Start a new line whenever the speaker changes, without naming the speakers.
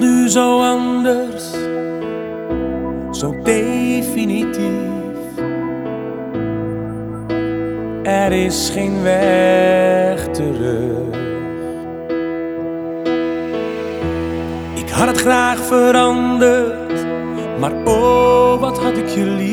nu zo anders, zo definitief. Er is geen weg terug. Ik had het graag veranderd, maar oh, wat had ik je lief.